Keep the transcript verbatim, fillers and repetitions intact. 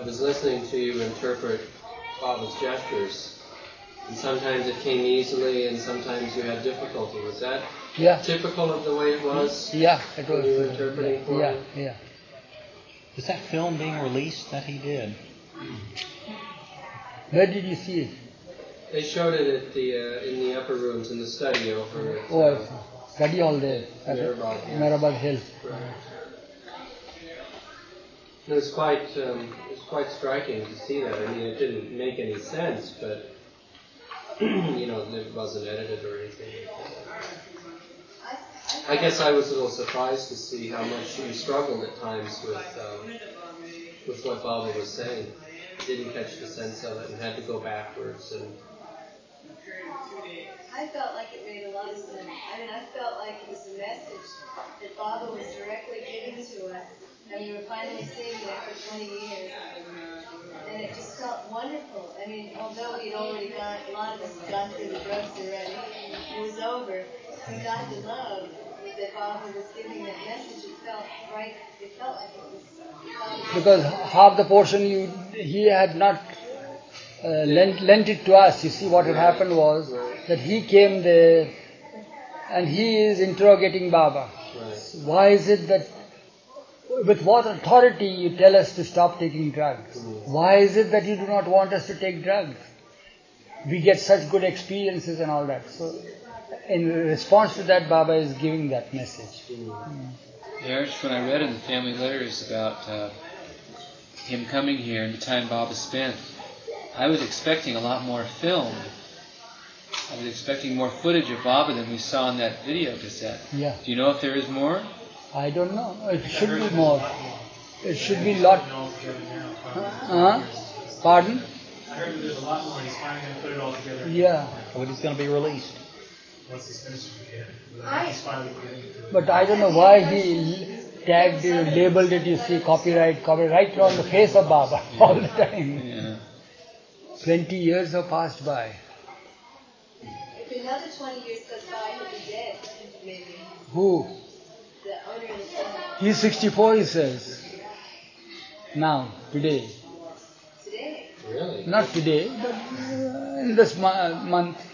was listening to you interpret Baba's gestures, and sometimes it came easily, and sometimes you had difficulty. Was that yeah. typical of the way it was? Yeah, it was. When you were interpreting yeah, for yeah, him? yeah. Is that film being released that he did? Where did you see it? They showed it at the uh, in the upper rooms in the study over at Oh, I uh, see. Study hall there. At Mehrabad, yeah. Mehrabad Hill. Right. It was quite um, it was quite striking to see that. I mean, it didn't make any sense, but you know, it wasn't edited or anything. I guess I was a little surprised to see how much you struggled at times with um, with what Baba was saying. Didn't catch the sense of it and had to go backwards. And I felt like it made a lot of sense. I mean, I felt like it was a message that Baba was directly giving to us, and we were finally seeing it after twenty years. And it just felt wonderful. I mean, although we'd already got, a lot of us had gone through the drugs already, it was over. We got the love that Baba was giving that message. It felt right, it felt like it was... Because half the portion you he had not uh, lent, lent it to us. You see, what had happened was that he came there and he is interrogating Baba. right. Why is it that, with what authority you tell us to stop taking drugs? Why is it that you do not want us to take drugs? We get such good experiences and all that. So, in response to that, Baba is giving that message. Mm. Maharaj, when I read in the family letters about uh, him coming here and the time Baba spent, I was expecting a lot more film. I was expecting more footage of Baba than we saw in that video cassette. Yeah. Do you know if there is more? I don't know. It should be more. It should be lot. Uh, pardon? I heard that there's a lot more. He's finally going to put it all together. Yeah. When it's going to be released? Once he's finished with it. He's finally getting to it. But I don't know why he tagged it, labeled it, you see, copyright, copyright on the face of Baba all the time. Yeah. Twenty years have passed by. If another twenty years goes by, he'll be dead, maybe. Who? The owner of the film. He's sixty-four, he says. Now, today. Today. Really? Not today, but uh, in this mo- month.